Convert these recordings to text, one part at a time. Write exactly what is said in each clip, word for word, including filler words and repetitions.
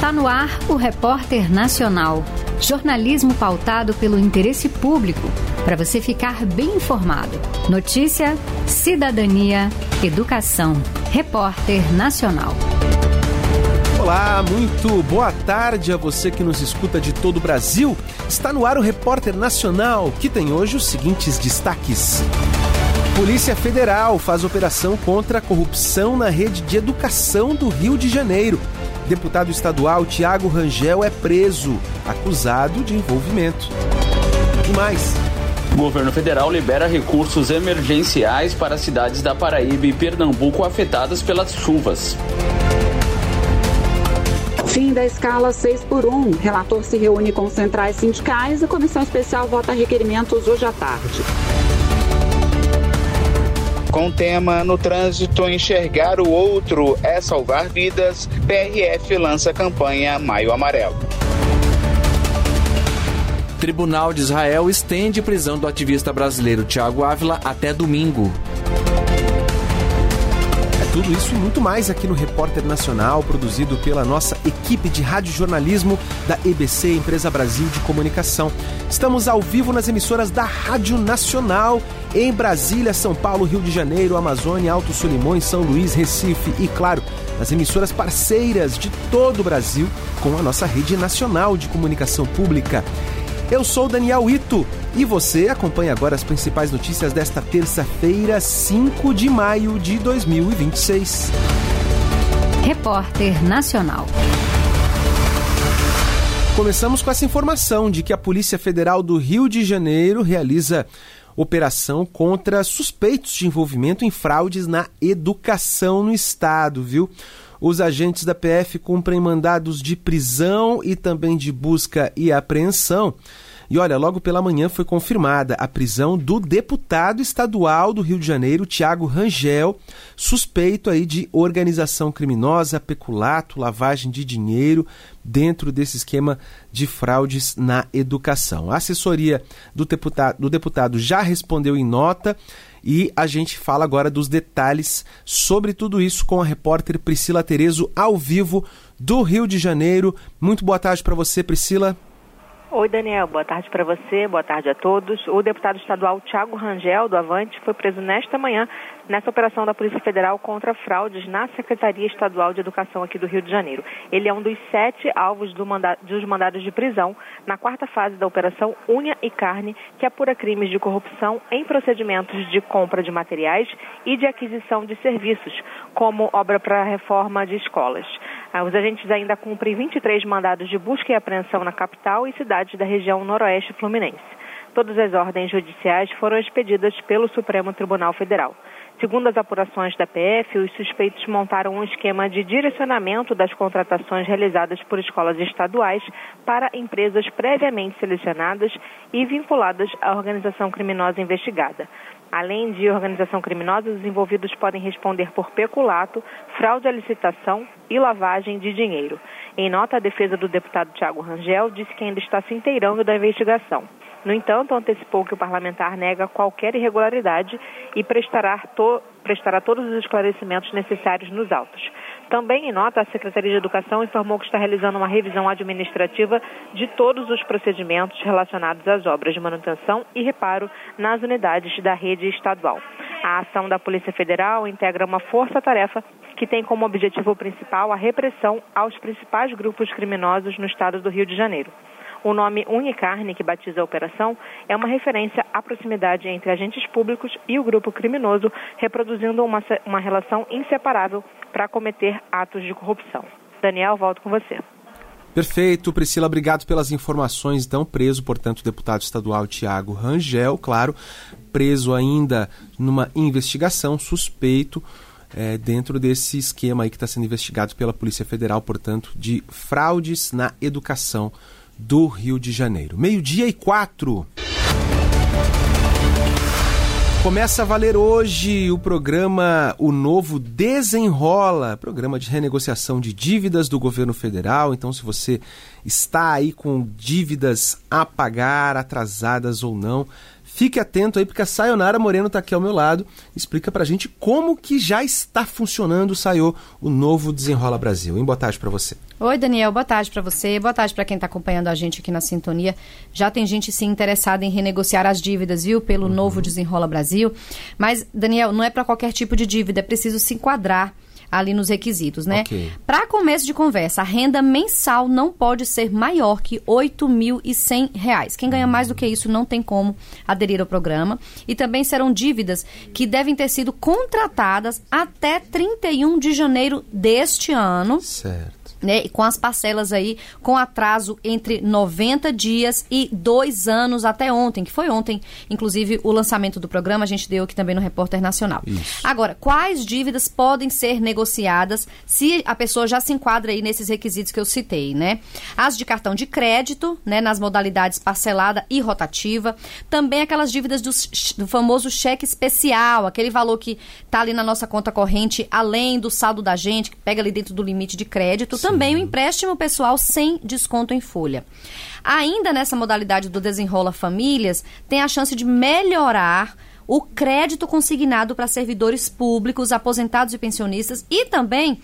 Está no ar o Repórter Nacional. Jornalismo pautado pelo interesse público, para você ficar bem informado. Notícia, cidadania, educação. Repórter Nacional. Olá, muito boa tarde a você que nos escuta de todo o Brasil. Está no ar o Repórter Nacional, que tem hoje os seguintes destaques. Polícia Federal faz operação contra a corrupção na rede de educação do Rio de Janeiro. Deputado estadual Tiago Rangel é preso, acusado de envolvimento. E mais. O governo federal libera recursos emergenciais para as cidades da Paraíba e Pernambuco afetadas pelas chuvas. Fim da escala seis por um. Relator se reúne com centrais sindicais e comissão especial vota requerimentos hoje à tarde. Com o tema No Trânsito, Enxergar o Outro é Salvar Vidas, P R F lança campanha Maio Amarelo. Tribunal de Israel estende prisão do ativista brasileiro Thiago Ávila até domingo. Tudo isso e muito mais aqui no Repórter Nacional, produzido pela nossa equipe de radiojornalismo da E B C, Empresa Brasil de Comunicação. Estamos ao vivo nas emissoras da Rádio Nacional, em Brasília, São Paulo, Rio de Janeiro, Amazônia, Alto Solimões, São Luís, Recife e, claro, nas emissoras parceiras de todo o Brasil, com a nossa rede nacional de comunicação pública. Eu sou Daniel Ito e você acompanha agora as principais notícias desta terça-feira, cinco de maio de dois mil e vinte e seis. Repórter Nacional. Começamos com essa informação de que a Polícia Federal do Rio de Janeiro realiza operação contra suspeitos de envolvimento em fraudes na educação no estado, viu? Os agentes da P F cumprem mandados de prisão e também de busca e apreensão. E olha, logo pela manhã foi confirmada a prisão do deputado estadual do Rio de Janeiro, Tiago Rangel, suspeito aí de organização criminosa, peculato, lavagem de dinheiro dentro desse esquema de fraudes na educação. A assessoria do deputado, do deputado já respondeu em nota. E a gente fala agora dos detalhes sobre tudo isso com a repórter Priscila Terezo, ao vivo do Rio de Janeiro. Muito boa tarde para você, Priscila. Oi, Daniel. Boa tarde para você, boa tarde a todos. O deputado estadual Tiago Rangel, do Avante, foi preso nesta manhã nessa operação da Polícia Federal contra fraudes na Secretaria Estadual de Educação aqui do Rio de Janeiro. Ele é um dos sete alvos do manda- dos mandados de prisão na quarta fase da Operação Unha e Carne, que apura crimes de corrupção em procedimentos de compra de materiais e de aquisição de serviços, como obra para a reforma de escolas. Os agentes ainda cumprem vinte e três mandados de busca e apreensão na capital e cidades da região noroeste fluminense. Todas as ordens judiciais foram expedidas pelo Supremo Tribunal Federal. Segundo as apurações da P F, os suspeitos montaram um esquema de direcionamento das contratações realizadas por escolas estaduais para empresas previamente selecionadas e vinculadas à organização criminosa investigada. Além de organização criminosa, os envolvidos podem responder por peculato, fraude à licitação e lavagem de dinheiro. Em nota, a defesa do deputado Tiago Rangel disse que ainda está se inteirando da investigação. No entanto, antecipou que o parlamentar nega qualquer irregularidade e prestará, to- prestará todos os esclarecimentos necessários nos autos. Também, em nota, a Secretaria de Educação informou que está realizando uma revisão administrativa de todos os procedimentos relacionados às obras de manutenção e reparo nas unidades da rede estadual. A ação da Polícia Federal integra uma força-tarefa que tem como objetivo principal a repressão aos principais grupos criminosos no estado do Rio de Janeiro. O nome Unha e Carne, que batiza a operação, é uma referência à proximidade entre agentes públicos e o grupo criminoso, reproduzindo uma, uma relação inseparável para cometer atos de corrupção. Daniel, volto com você. Perfeito, Priscila, obrigado pelas informações. Então, preso, portanto, o deputado estadual Tiago Rangel, claro, preso ainda numa investigação, suspeito, é, dentro desse esquema aí que está sendo investigado pela Polícia Federal, portanto, de fraudes na educação do Rio de Janeiro. Meio-dia e quatro. Começa a valer hoje o programa O Novo Desenrola, programa de renegociação de dívidas do governo federal. Então, se você está aí com dívidas a pagar, atrasadas ou não, Fique atento aí, porque a Sayonara Moreno está aqui ao meu lado. Explica pra gente como que já está funcionando o Sayô, o novo Desenrola Brasil. Hein? Boa tarde para você. Oi, Daniel. Boa tarde para você. Boa tarde para quem está acompanhando a gente aqui na sintonia. Já tem gente, sim, interessada em renegociar as dívidas, viu? Pelo uhum. novo Desenrola Brasil. Mas, Daniel, não é para qualquer tipo de dívida. É preciso se enquadrar ali nos requisitos, né? Okay. Para começo de conversa, a renda mensal não pode ser maior que oito mil e cem reais. Quem ganha mais do que isso não tem como aderir ao programa. E também serão dívidas que devem ter sido contratadas até trinta e um de janeiro deste ano. Certo. Né, com as parcelas aí, com atraso entre noventa dias e dois anos até ontem, que foi ontem, inclusive, o lançamento do programa, a gente deu aqui também no Repórter Nacional. Isso. Agora, quais dívidas podem ser negociadas se a pessoa já se enquadra aí nesses requisitos que eu citei, né? As de cartão de crédito, né, nas modalidades parcelada e rotativa, também aquelas dívidas do, do famoso cheque especial, aquele valor que tá ali na nossa conta corrente, além do saldo da gente, que pega ali dentro do limite de crédito. Sim. Também o empréstimo pessoal sem desconto em folha. Ainda nessa modalidade do Desenrola Famílias, tem a chance de melhorar o crédito consignado para servidores públicos, aposentados e pensionistas e também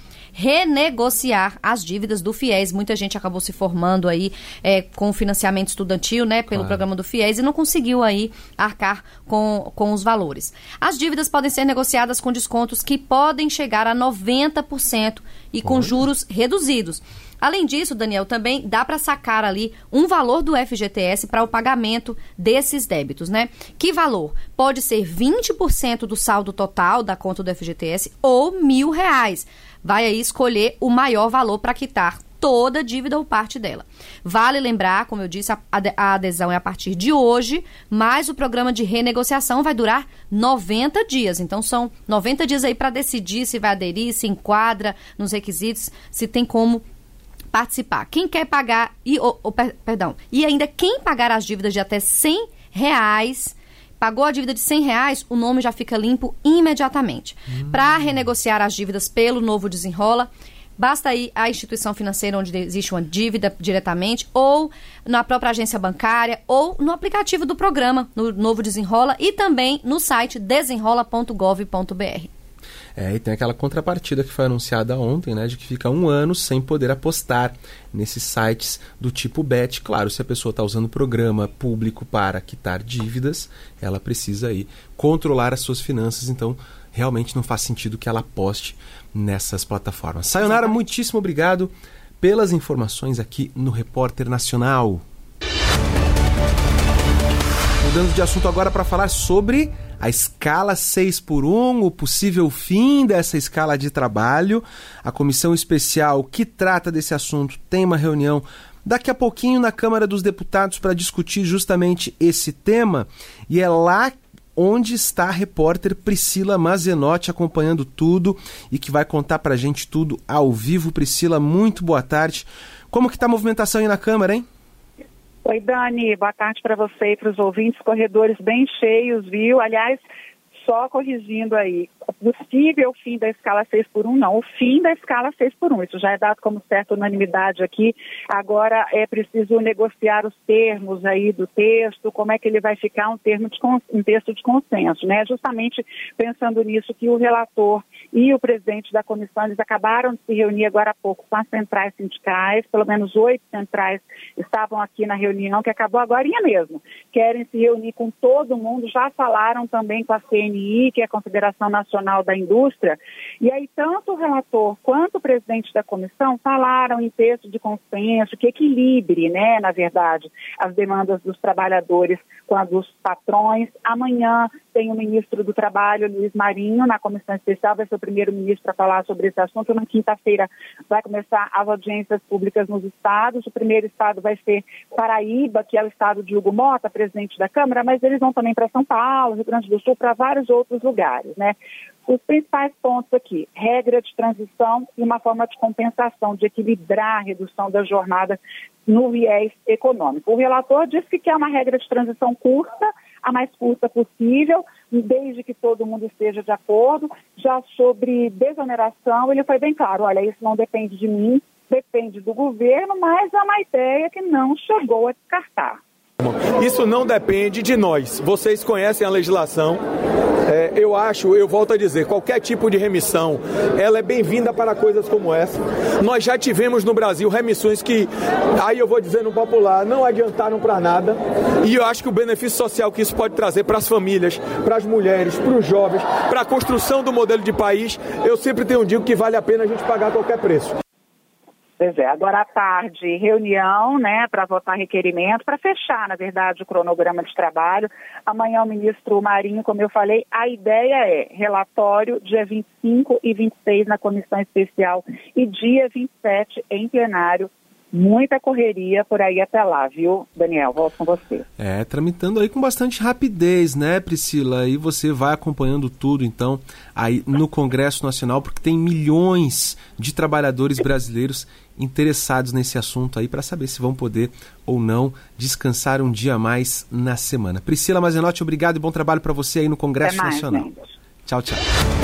renegociar as dívidas do FIES. Muita gente acabou se formando aí é, com o financiamento estudantil, né, pelo claro. programa do FIES e não conseguiu aí arcar com, com os valores. As dívidas podem ser negociadas com descontos que podem chegar a noventa por cento e com Olha. juros reduzidos. Além disso, Daniel, também dá para sacar ali um valor do F G T S para o pagamento desses débitos, né? Que valor? Pode ser vinte por cento do saldo total da conta do F G T S ou mil reais. Vai aí escolher o maior valor para quitar toda a dívida ou parte dela. Vale lembrar, como eu disse, a, a adesão é a partir de hoje, mas o programa de renegociação vai durar noventa dias. Então, são noventa dias aí para decidir se vai aderir, se enquadra nos requisitos, se tem como participar. Quem quer pagar, e, oh, oh, perdão, e ainda quem pagar as dívidas de até cem reais, pagou a dívida de cem reais, o nome já fica limpo imediatamente. Hum. Para renegociar as dívidas pelo novo Desenrola, basta ir à instituição financeira onde existe uma dívida diretamente, ou na própria agência bancária, ou no aplicativo do programa, no novo Desenrola, e também no site desenrola ponto gov ponto br. É, e tem aquela contrapartida que foi anunciada ontem, né, de que fica um ano sem poder apostar nesses sites do tipo Bet. Claro, se a pessoa está usando programa público para quitar dívidas, ela precisa aí controlar as suas finanças, então realmente não faz sentido que ela aposte nessas plataformas. Sayonara, muitíssimo obrigado pelas informações aqui no Repórter Nacional. Mudando de assunto agora para falar sobre a escala seis por um, o possível fim dessa escala de trabalho. A comissão especial que trata desse assunto tem uma reunião daqui a pouquinho na Câmara dos Deputados para discutir justamente esse tema. E é lá onde está a repórter Priscila Mazenotti acompanhando tudo e que vai contar para a gente tudo ao vivo. Priscila, muito boa tarde. Como que está a movimentação aí na Câmara, hein? Oi, Dani, boa tarde para você e para os ouvintes, corredores bem cheios, viu? Aliás, só corrigindo aí, possível fim da escala seis por um, não, o fim da escala seis por um, isso já é dado como certa unanimidade aqui, agora é preciso negociar os termos aí do texto, como é que ele vai ficar um, termo de, um texto de consenso, né? Justamente pensando nisso que o relator e o presidente da comissão, eles acabaram de se reunir agora há pouco com as centrais sindicais, pelo menos oito centrais estavam aqui na reunião, que acabou agora mesmo, querem se reunir com todo mundo, já falaram também com a C N I, que é a Confederação Nacional da Indústria, e aí tanto o relator quanto o presidente da comissão falaram em texto de consenso, que equilibre, né, na verdade, as demandas dos trabalhadores com as dos patrões. Amanhã tem o ministro do Trabalho, Luiz Marinho, na comissão especial, vai ser o primeiro ministro a falar sobre esse assunto. Na quinta-feira vai começar as audiências públicas nos estados. O primeiro estado vai ser Paraíba, que é o estado de Hugo Mota, presidente da Câmara, mas eles vão também para São Paulo, Rio Grande do Sul, para vários outros lugares, né? Os principais pontos aqui, regra de transição e uma forma de compensação, de equilibrar a redução da jornada no viés econômico. O relator disse que quer uma regra de transição curta, a mais curta possível, desde que todo mundo esteja de acordo. Já sobre desoneração, ele foi bem claro, olha, isso não depende de mim, depende do governo, mas é uma ideia que não chegou a descartar. Isso não depende de nós. Vocês conhecem a legislação. É, eu acho, eu volto a dizer, qualquer tipo de remissão, ela é bem-vinda para coisas como essa. Nós já tivemos no Brasil remissões que, aí eu vou dizer no popular, não adiantaram para nada. E eu acho que o benefício social que isso pode trazer para as famílias, para as mulheres, para os jovens, para a construção do modelo de país, eu sempre tenho dito que vale a pena a gente pagar qualquer preço. Pois é, agora à tarde, reunião, né, para votar requerimento, para fechar, na verdade, o cronograma de trabalho. Amanhã o ministro Marinho, como eu falei, a ideia é relatório dia vinte e cinco e vinte e seis na comissão especial e dia vinte e sete em plenário. Muita correria por aí até lá, viu, Daniel? Volto com você. É, tramitando aí com bastante rapidez, né, Priscila? E você vai acompanhando tudo, então, aí no Congresso Nacional, porque tem milhões de trabalhadores brasileiros interessados nesse assunto aí para saber se vão poder ou não descansar um dia a mais na semana. Priscila Mazenotti, obrigado e bom trabalho para você aí no Congresso Até mais, Nacional. Gente. Tchau, tchau.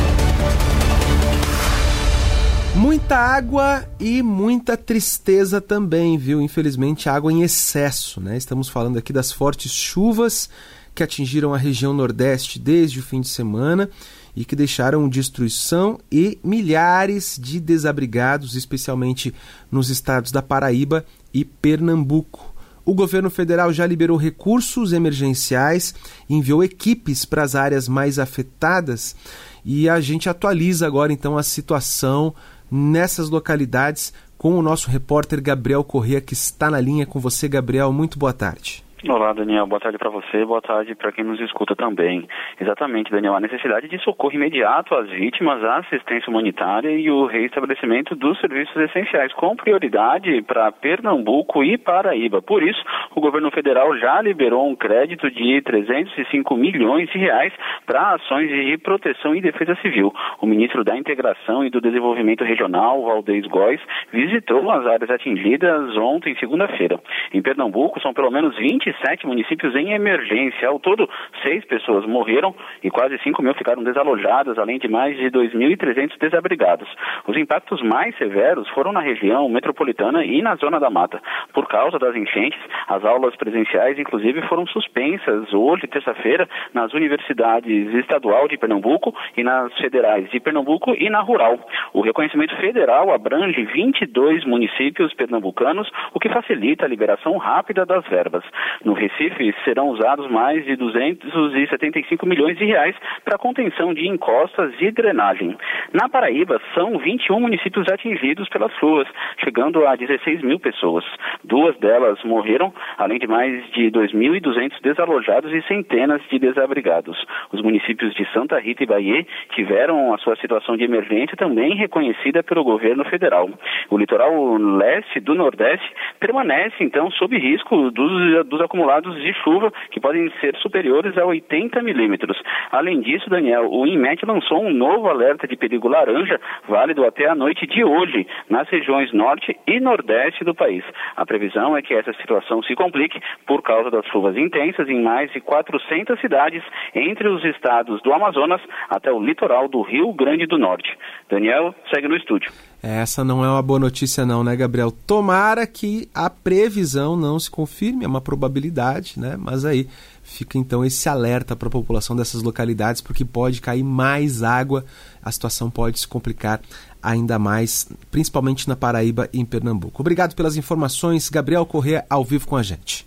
Muita água e muita tristeza também, viu? Infelizmente, água em excesso, né? Estamos falando aqui das fortes chuvas que atingiram a região Nordeste desde o fim de semana e que deixaram destruição e milhares de desabrigados, especialmente nos estados da Paraíba e Pernambuco. O governo federal já liberou recursos emergenciais, enviou equipes para as áreas mais afetadas e a gente atualiza agora então a situação nessas localidades com o nosso repórter Gabriel Corrêa, que está na linha com você. Gabriel, muito boa tarde. Olá, Daniel. Boa tarde para você, boa tarde para quem nos escuta também. Exatamente, Daniel. A necessidade de socorro imediato às vítimas, a assistência humanitária e o reestabelecimento dos serviços essenciais, com prioridade para Pernambuco e Paraíba. Por isso, o governo federal já liberou um crédito de trezentos e cinco milhões de reais para ações de proteção e defesa civil. O ministro da Integração e do Desenvolvimento Regional, Valdez Góes, visitou as áreas atingidas ontem, segunda-feira. Em Pernambuco, são pelo menos vinte e sete municípios em emergência. Ao todo, seis pessoas morreram e quase cinco mil ficaram desalojadas, além de mais de dois mil e trezentos desabrigados. Os impactos mais severos foram na região metropolitana e na zona da mata. Por causa das enchentes, as aulas presenciais, inclusive, foram suspensas hoje, terça-feira, nas universidades estadual de Pernambuco e nas federais de Pernambuco e na rural. O reconhecimento federal abrange vinte e dois municípios pernambucanos, o que facilita a liberação rápida das verbas. No Recife, serão usados mais de duzentos e setenta e cinco milhões de reais para contenção de encostas e drenagem. Na Paraíba, são vinte e um municípios atingidos pelas chuvas, chegando a dezesseis mil pessoas. Duas delas morreram, além de mais de dois mil e duzentos desalojados e centenas de desabrigados. Os municípios de Santa Rita e Bahia tiveram a sua situação de emergência também reconhecida pelo governo federal. O litoral leste do Nordeste permanece, então, sob risco dos, dos acumulados de chuva, que podem ser superiores a oitenta milímetros. Além disso, Daniel, o INMET lançou um novo alerta de perigo laranja, válido até a noite de hoje, nas regiões norte e nordeste do país. A previsão é que essa situação se complique por causa das chuvas intensas em mais de quatrocentas cidades, entre os estados do Amazonas até o litoral do Rio Grande do Norte. Daniel, segue no estúdio. Essa não é uma boa notícia não, né, Gabriel? Tomara que a previsão não se confirme, é uma probabilidade, né? Mas aí fica então esse alerta para a população dessas localidades, porque pode cair mais água, a situação pode se complicar ainda mais, principalmente na Paraíba e em Pernambuco. Obrigado pelas informações, Gabriel Corrêa, ao vivo com a gente.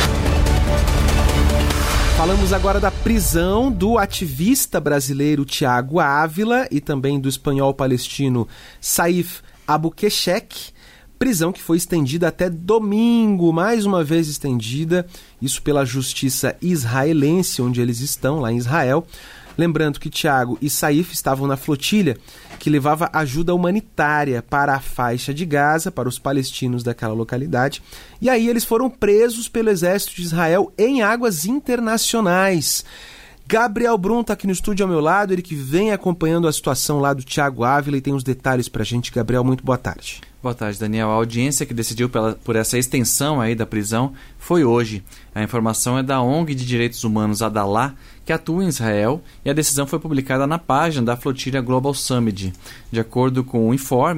Falamos agora da prisão do ativista brasileiro Tiago Ávila e também do espanhol palestino Saif Albuquerque. Prisão que foi estendida até domingo, mais uma vez estendida, isso pela justiça israelense, onde eles estão, lá em Israel. Lembrando que Tiago e Saif estavam na flotilha que levava ajuda humanitária para a faixa de Gaza, para os palestinos daquela localidade. E aí eles foram presos pelo exército de Israel em águas internacionais. Gabriel Brum está aqui no estúdio ao meu lado, ele que vem acompanhando a situação lá do Tiago Ávila e tem os detalhes para a gente. Gabriel, muito boa tarde. Boa tarde, Daniel. A audiência que decidiu pela, por essa extensão aí da prisão foi hoje. A informação é da O N G de Direitos Humanos Adalá, que atua em Israel, e a decisão foi publicada na página da flotilha Global Summit. De acordo com o informe,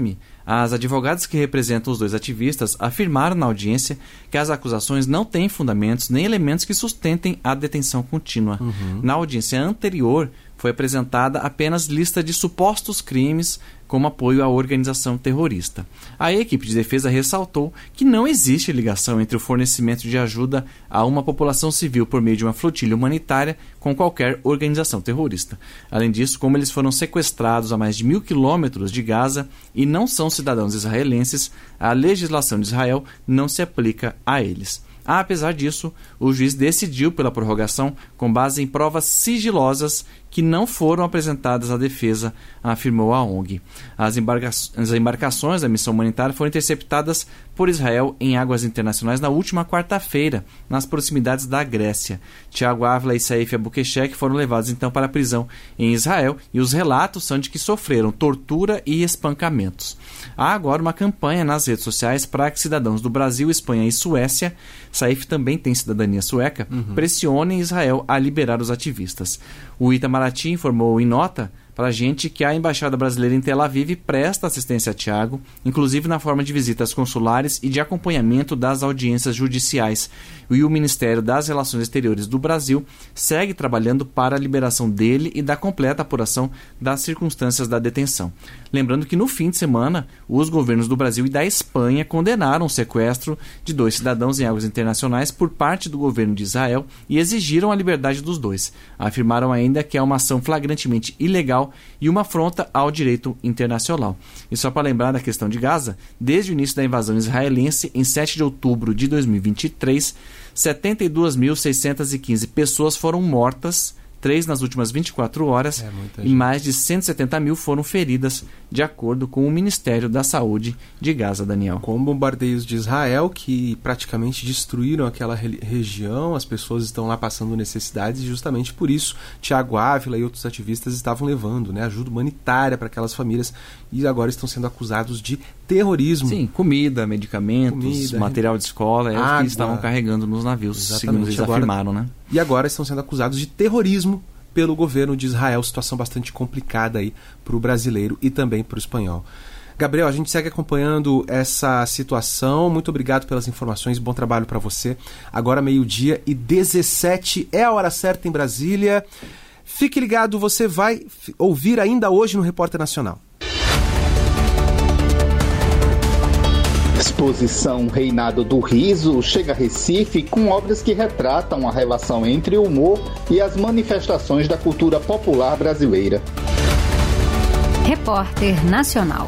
As advogadas que representam os dois ativistas afirmaram na audiência que as acusações não têm fundamentos nem elementos que sustentem a detenção contínua. Uhum. Na audiência anterior, foi apresentada apenas lista de supostos crimes como apoio à organização terrorista. A equipe de defesa ressaltou que não existe ligação entre o fornecimento de ajuda a uma população civil por meio de uma flotilha humanitária com qualquer organização terrorista. Além disso, como eles foram sequestrados a mais de mil quilômetros de Gaza e não são cidadãos israelenses, a legislação de Israel não se aplica a eles. Apesar disso, o juiz decidiu pela prorrogação com base em provas sigilosas que não foram apresentadas à defesa, afirmou a O N G. As, embarca- as embarcações da missão humanitária foram interceptadas por Israel em águas internacionais na última quarta-feira, nas proximidades da Grécia. Tiago Ávila e Saif Abukeshek foram levados então para a prisão em Israel e os relatos são de que sofreram tortura e espancamentos. Há agora uma campanha nas redes sociais para que cidadãos do Brasil, Espanha e Suécia, Saif também tem cidadania sueca, uhum. pressionem Israel a liberar os ativistas. O Itamaraty informou em nota para a gente que a Embaixada Brasileira em Tel Aviv presta assistência a Tiago, inclusive na forma de visitas consulares e de acompanhamento das audiências judiciais. E o Ministério das Relações Exteriores do Brasil segue trabalhando para a liberação dele e da completa apuração das circunstâncias da detenção. Lembrando que no fim de semana, os governos do Brasil e da Espanha condenaram o sequestro de dois cidadãos em águas internacionais por parte do governo de Israel e exigiram a liberdade dos dois. Afirmaram ainda que é uma ação flagrantemente ilegal e uma afronta ao direito internacional. E só para lembrar da questão de Gaza, desde o início da invasão israelense, em sete de outubro de dois mil e vinte e três, setenta e duas mil seiscentas e quinze pessoas foram mortas, três nas últimas vinte e quatro horas, é, e mais de cento e setenta mil foram feridas, de acordo com o Ministério da Saúde de Gaza, Daniel. Com bombardeios de Israel, que praticamente destruíram aquela re- região, as pessoas estão lá passando necessidades, e justamente por isso Tiago Ávila e outros ativistas estavam levando, né, ajuda humanitária para aquelas famílias, e agora estão sendo acusados de terrorismo. Sim, comida, medicamentos, comida, material de escola, é água, o que estavam carregando nos navios, segundo eles agora, afirmaram, né? E agora estão sendo acusados de terrorismo pelo governo de Israel, situação bastante complicada aí para o brasileiro e também para o espanhol. Gabriel, a gente segue acompanhando essa situação. Muito obrigado pelas informações, bom trabalho para você. Agora meio-dia e dezessete, é a hora certa em Brasília. Fique ligado, você vai ouvir ainda hoje no Repórter Nacional. Exposição Reinado do Riso chega a Recife com obras que retratam a relação entre o humor e as manifestações da cultura popular brasileira. Repórter Nacional.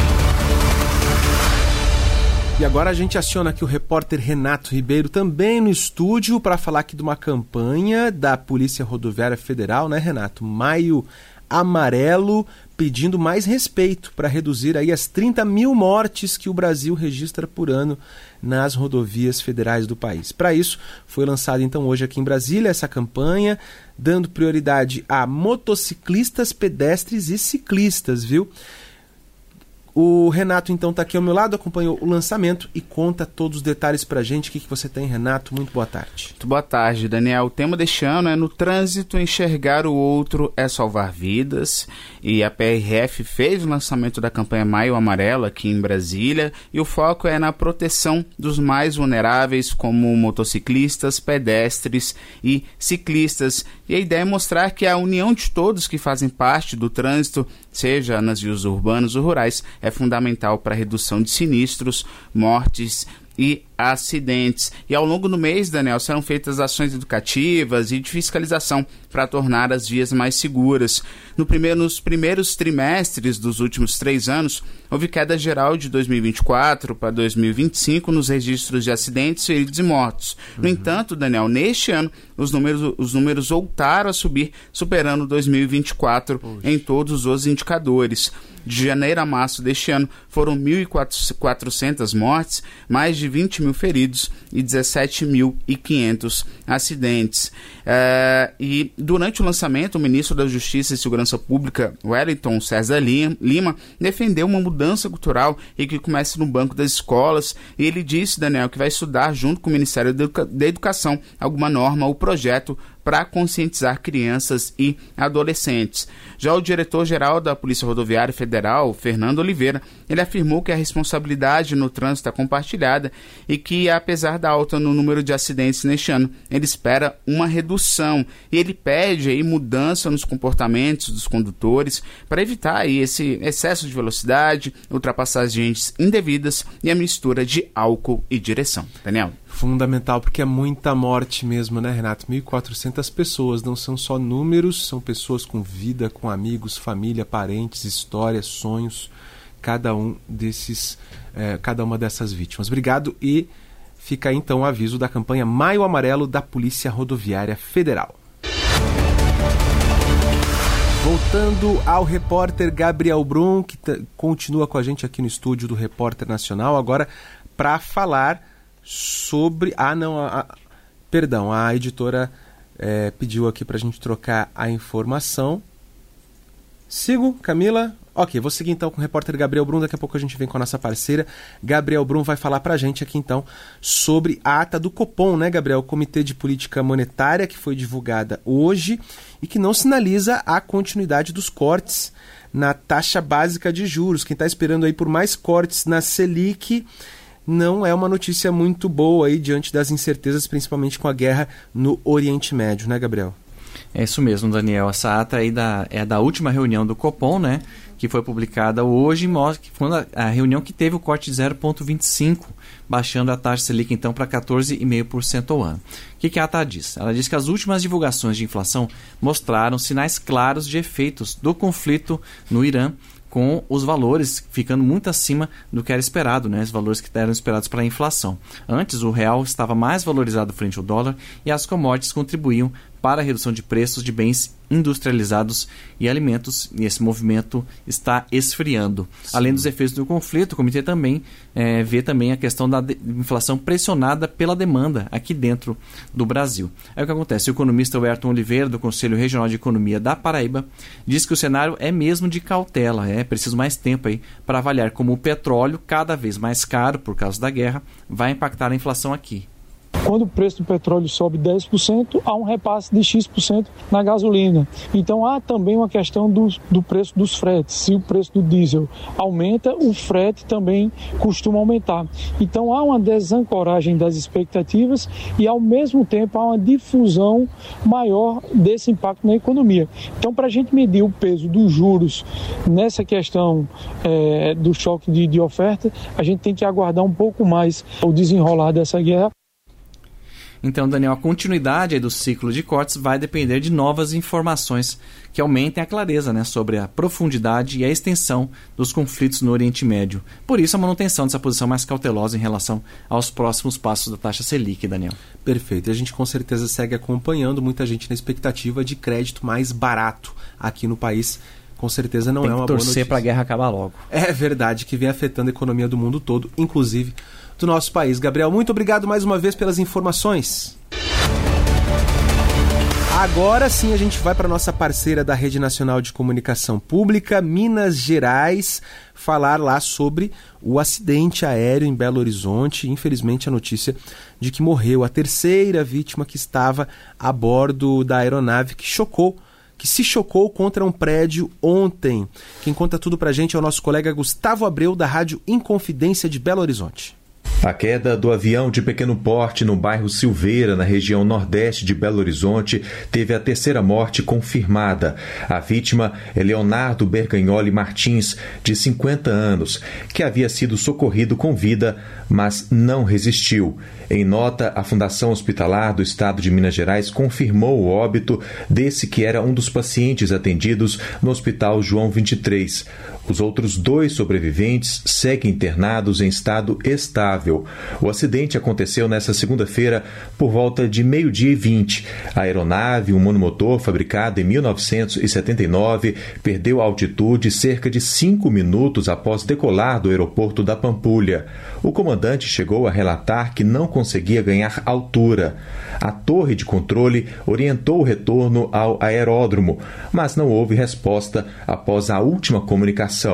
E agora a gente aciona aqui o repórter Renato Ribeiro, também no estúdio, para falar aqui de uma campanha da Polícia Rodoviária Federal, né, Renato? Maio Amarelo, pedindo mais respeito para reduzir aí as trinta mil mortes que o Brasil registra por ano nas rodovias federais do país. Para isso, foi lançada então hoje aqui em Brasília essa campanha, dando prioridade a motociclistas, pedestres e ciclistas, viu? O Renato, então, está aqui ao meu lado, acompanhou o lançamento e conta todos os detalhes para a gente. O que, que você tem, Renato? Muito boa tarde. Muito boa tarde, Daniel. O tema deste ano é No Trânsito, Enxergar o Outro é Salvar Vidas. E a P R F fez o lançamento da campanha Maio Amarelo aqui em Brasília. E o foco é na proteção dos mais vulneráveis, como motociclistas, pedestres e ciclistas. E a ideia é mostrar que a união de todos que fazem parte do trânsito, seja nas vias urbanas ou rurais, é fundamental para a redução de sinistros, mortes e acidentes. E ao longo do mês, Daniel, serão feitas ações educativas e de fiscalização para tornar as vias mais seguras. No primeiro, nos primeiros trimestres dos últimos três anos, houve queda geral de dois mil e vinte e quatro para dois mil e vinte e cinco nos registros de acidentes, feridos e mortos. No uhum. entanto, Daniel, neste ano, os números, os números voltaram a subir, superando dois mil e vinte e quatro Poxa. Em todos os indicadores. De janeiro a março deste ano, foram mil e quatrocentas mortes, mais de vinte mil feridos e dezessete mil e quinhentos acidentes. É, e durante o lançamento, o ministro da Justiça e Segurança Pública, Wellington César Lima, defendeu uma mudança cultural e que comece no banco das escolas. E ele disse, Daniel, que vai estudar junto com o Ministério da Educação alguma norma ou projeto para conscientizar crianças e adolescentes. Já o diretor-geral da Polícia Rodoviária Federal, Fernando Oliveira, ele afirmou que a responsabilidade no trânsito é compartilhada e que, apesar da alta no número de acidentes neste ano, ele espera uma redução. E ele pede aí mudança nos comportamentos dos condutores para evitar aí esse excesso de velocidade, ultrapassagens indevidas e a mistura de álcool e direção. Daniel? Fundamental, porque é muita morte mesmo, né, Renato? mil e quatrocentas pessoas, não são só números, são pessoas com vida, com amigos, família, parentes, histórias, sonhos, cada um desses, eh, cada uma dessas vítimas. Obrigado, e fica aí então o aviso da campanha Maio Amarelo da Polícia Rodoviária Federal. Voltando ao repórter Gabriel Brum, que t- continua com a gente aqui no estúdio do Repórter Nacional, agora para falar sobre... Ah, não, a, a, perdão, a editora é, pediu aqui para a gente trocar a informação. Sigo, Camila? Ok, vou seguir então com o repórter Gabriel Brum, daqui a pouco a gente vem com a nossa parceira. Gabriel Brum vai falar pra gente aqui então sobre a ata do Copom, né, Gabriel? O Comitê de Política Monetária, que foi divulgada hoje e que não sinaliza a continuidade dos cortes na taxa básica de juros. Quem está esperando aí por mais cortes na Selic não é uma notícia muito boa aí diante das incertezas, principalmente com a guerra no Oriente Médio, né, Gabriel? É isso mesmo, Daniel. Essa ata aí da, é da última reunião do Copom, né? Que foi publicada hoje, mostra que foi a reunião que teve o corte de zero vírgula vinte e cinco, baixando a taxa Selic então para quatorze vírgula cinco por cento ao ano. O que, que a ata diz? Ela diz que as últimas divulgações de inflação mostraram sinais claros de efeitos do conflito no Irã, com os valores ficando muito acima do que era esperado, né? Os valores que eram esperados para a inflação. Antes, o real estava mais valorizado frente ao dólar e as commodities contribuíam para a redução de preços de bens industrializados e alimentos, e esse movimento está esfriando. Sim. Além dos efeitos do conflito, o comitê também é, vê também a questão da de- inflação pressionada pela demanda aqui dentro do Brasil. Aí o que acontece? O economista Ayrton Oliveira, do Conselho Regional de Economia da Paraíba, diz que o cenário é mesmo de cautela, é preciso mais tempo aí para avaliar como o petróleo, cada vez mais caro por causa da guerra, vai impactar a inflação aqui. Quando o preço do petróleo sobe dez por cento, há um repasse de X por cento na gasolina. Então há também uma questão do, do preço dos fretes. Se o preço do diesel aumenta, o frete também costuma aumentar. Então há uma desancoragem das expectativas e, ao mesmo tempo, há uma difusão maior desse impacto na economia. Então, para a gente medir o peso dos juros nessa questão é, do choque de, de oferta, a gente tem que aguardar um pouco mais o desenrolar dessa guerra. Então, Daniel, a continuidade do ciclo de cortes vai depender de novas informações que aumentem a clareza, né, sobre a profundidade e a extensão dos conflitos no Oriente Médio. Por isso, a manutenção dessa posição mais cautelosa em relação aos próximos passos da taxa Selic, Daniel. Perfeito. E a gente com certeza segue acompanhando, muita gente na expectativa de crédito mais barato aqui no país. Com certeza não é uma boa notícia. Tem que torcer para a guerra acabar logo. É verdade, que vem afetando a economia do mundo todo, inclusive do nosso país. Gabriel, muito obrigado mais uma vez pelas informações. Agora sim a gente vai para a nossa parceira da Rede Nacional de Comunicação Pública, Minas Gerais, falar lá sobre o acidente aéreo em Belo Horizonte. Infelizmente, a notícia de que morreu a terceira vítima que estava a bordo da aeronave que chocou que se chocou contra um prédio ontem. Quem conta tudo pra gente é o nosso colega Gustavo Abreu, da Rádio Inconfidência de Belo Horizonte. A queda do avião de pequeno porte no bairro Silveira, na região nordeste de Belo Horizonte, teve a terceira morte confirmada. A vítima é Leonardo Bergagnoli Martins, de cinquenta anos, que havia sido socorrido com vida, mas não resistiu. Em nota, a Fundação Hospitalar do Estado de Minas Gerais confirmou o óbito desse que era um dos pacientes atendidos no Hospital João vinte e três. Os outros dois sobreviventes seguem internados em estado estável. O acidente aconteceu nesta segunda-feira por volta de meio-dia e vinte. A aeronave, um monomotor fabricado em mil novecentos e setenta e nove, perdeu a altitude cerca de cinco minutos após decolar do aeroporto da Pampulha. O comandante chegou a relatar que não conseguia ganhar altura. A torre de controle orientou o retorno ao aeródromo, mas não houve resposta após a última comunicação.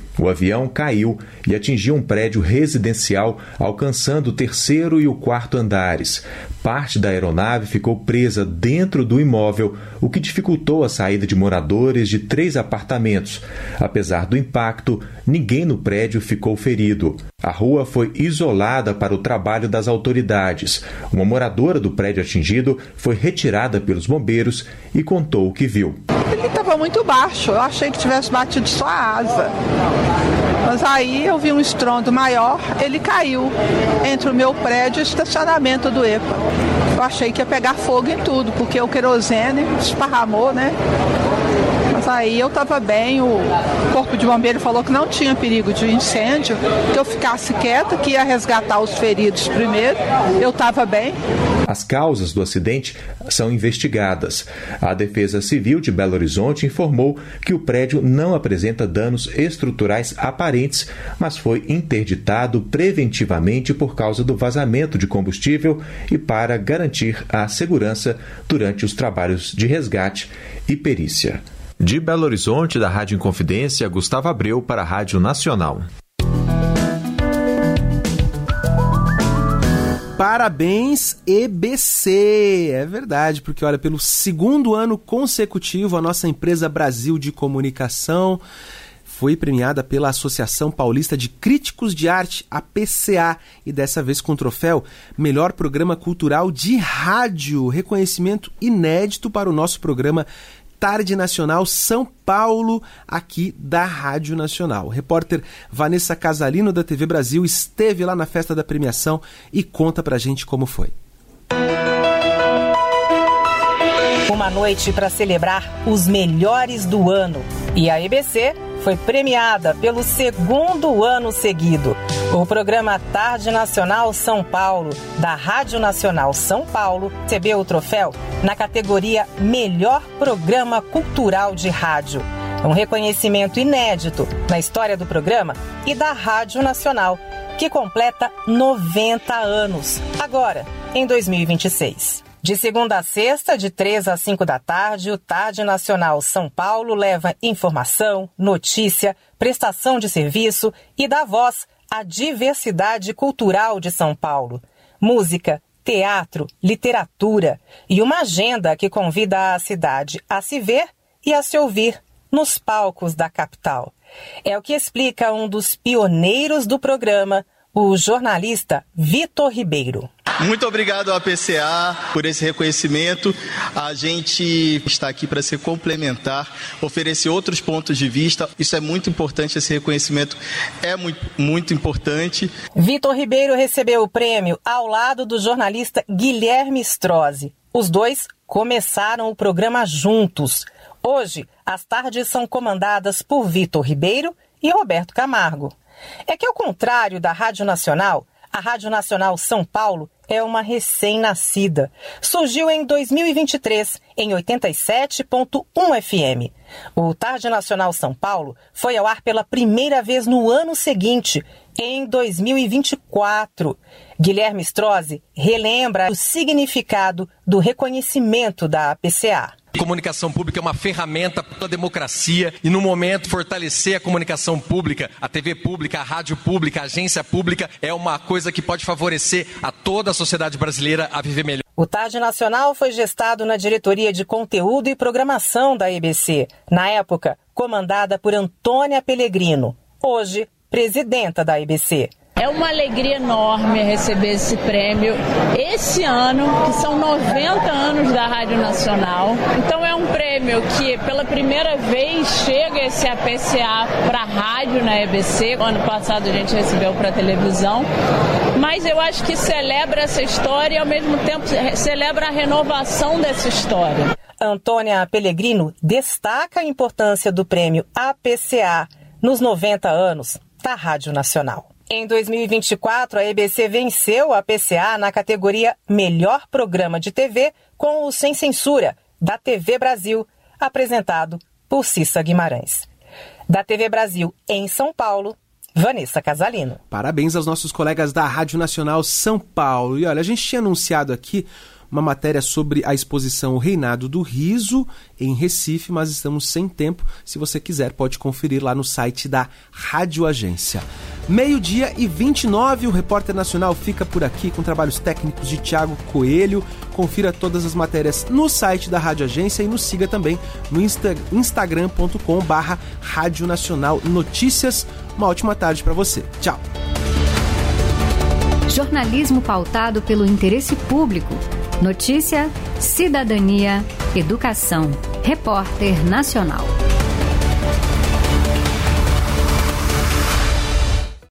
O avião caiu e atingiu um prédio residencial, alcançando o terceiro e o quarto andares. Parte da aeronave ficou presa dentro do imóvel, o que dificultou a saída de moradores de três apartamentos. Apesar do impacto, ninguém no prédio ficou ferido. A rua foi isolada para o trabalho das autoridades. Uma moradora do prédio atingido foi retirada pelos bombeiros e contou o que viu. Ele estava muito baixo, eu achei que tivesse batido só a asa. Mas aí eu vi um estrondo maior, ele caiu entre o meu prédio e o estacionamento do EPA. Eu achei que ia pegar fogo em tudo, porque o querosene esparramou, né? Mas aí eu estava bem, o corpo de bombeiro falou que não tinha perigo de incêndio, que eu ficasse quieta, que ia resgatar os feridos primeiro, eu estava bem. As causas do acidente são investigadas. A Defesa Civil de Belo Horizonte informou que o prédio não apresenta danos estruturais aparentes, mas foi interditado preventivamente por causa do vazamento de combustível e para garantir a segurança durante os trabalhos de resgate e perícia. De Belo Horizonte, da Rádio Inconfidência, Gustavo Abreu para a Rádio Nacional. Parabéns, E B C! É verdade, porque olha, pelo segundo ano consecutivo, a nossa empresa Brasil de Comunicação foi premiada pela Associação Paulista de Críticos de Arte, a P C A, e dessa vez com o troféu Melhor Programa Cultural de Rádio, reconhecimento inédito para o nosso programa Tarde Nacional São Paulo, aqui da Rádio Nacional. O repórter Vanessa Casalino, da T V Brasil, esteve lá na festa da premiação e conta pra gente como foi. Uma noite para celebrar os melhores do ano. E a E B C foi premiada pelo segundo ano seguido. O programa Tarde Nacional São Paulo, da Rádio Nacional São Paulo, recebeu o troféu na categoria Melhor Programa Cultural de Rádio. Um reconhecimento inédito na história do programa e da Rádio Nacional, que completa noventa anos, agora, em dois mil e vinte e seis. De segunda a sexta, de três às cinco da tarde, o Tarde Nacional São Paulo leva informação, notícia, prestação de serviço e dá voz à diversidade cultural de São Paulo. Música, teatro, literatura e uma agenda que convida a cidade a se ver e a se ouvir nos palcos da capital. É o que explica um dos pioneiros do programa, o jornalista Vitor Ribeiro. Muito obrigado à P C A por esse reconhecimento. A gente está aqui para se complementar, oferecer outros pontos de vista. Isso é muito importante, esse reconhecimento é muito, muito importante. Vitor Ribeiro recebeu o prêmio ao lado do jornalista Guilherme Strozzi. Os dois começaram o programa juntos. Hoje, as tardes são comandadas por Vitor Ribeiro e Roberto Camargo. É que, ao contrário da Rádio Nacional, a Rádio Nacional São Paulo é uma recém-nascida. Surgiu em dois mil e vinte e três, em oitenta e sete ponto um F M. O Tarde Nacional São Paulo foi ao ar pela primeira vez no ano seguinte, em dois mil e vinte e quatro. Guilherme Strozzi relembra o significado do reconhecimento da P C A. Comunicação pública é uma ferramenta para a democracia e, no momento, fortalecer a comunicação pública, a T V pública, a rádio pública, a agência pública é uma coisa que pode favorecer a toda a sociedade brasileira a viver melhor. O Tarde Nacional foi gestado na Diretoria de Conteúdo e Programação da E B C, na época comandada por Antônia Pellegrino, hoje presidenta da E B C. É uma alegria enorme receber esse prêmio esse ano, que são noventa anos da Rádio Nacional. Então é um prêmio que pela primeira vez chega esse A P C A para a rádio na E B C. Ano passado a gente recebeu para a televisão. Mas eu acho que celebra essa história e ao mesmo tempo celebra a renovação dessa história. Antônia Pellegrino destaca a importância do prêmio A P C A nos noventa anos da Rádio Nacional. Em dois mil e vinte e quatro, a E B C venceu a P C A na categoria Melhor Programa de T V com o Sem Censura, da T V Brasil, apresentado por Cissa Guimarães. Da T V Brasil em São Paulo, Vanessa Casalino. Parabéns aos nossos colegas da Rádio Nacional São Paulo. E olha, a gente tinha anunciado aqui uma matéria sobre a exposição O Reinado do Riso em Recife, mas estamos sem tempo. Se você quiser, pode conferir lá no site da Rádio Agência. Meio-dia e vinte e nove, o Repórter Nacional fica por aqui com trabalhos técnicos de Tiago Coelho. Confira todas as matérias no site da Rádio Agência e nos siga também no insta, instagram ponto com barra Rádio Nacional Notícias. Uma ótima tarde para você. Tchau. Jornalismo pautado pelo interesse público. Notícia, cidadania, educação. Repórter Nacional.